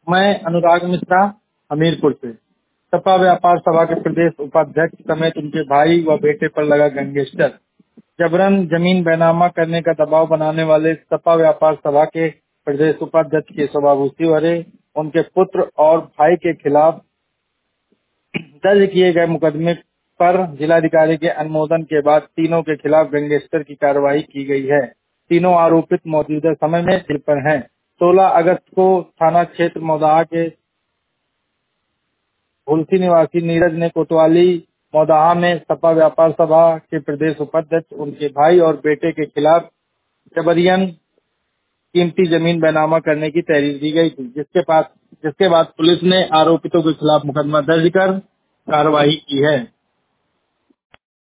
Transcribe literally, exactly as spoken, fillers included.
मैं अनुराग मिश्रा हमीरपुर से। सपा व्यापार सभा के प्रदेश उपाध्यक्ष समेत उनके भाई व बेटे पर लगा गैंगस्टर। जबरन जमीन बैनामा करने का दबाव बनाने वाले सपा व्यापार सभा के प्रदेश उपाध्यक्ष केशवबाबू व उनके पुत्र और भाई के खिलाफ दर्ज किए गए मुकदमे पर जिलाधिकारी के अनुमोदन के बाद तीनों के खिलाफ गैंगस्टर की कार्रवाई की गई है। तीनों आरोपित मौजूदा समय में जेल पर हैं। सोलह अगस्त को थाना क्षेत्र मौदाहा के हुलसी निवासी नीरज ने कोतवाली मौदाहा में सपा व्यापार सभा के प्रदेश उपाध्यक्ष, उनके भाई और बेटे के खिलाफ जबरियन कीमती जमीन बैनामा करने की तहरीर दी गई थी, जिसके पास जिसके बाद पुलिस ने आरोपितों के खिलाफ मुकदमा दर्ज कर कार्रवाई की है।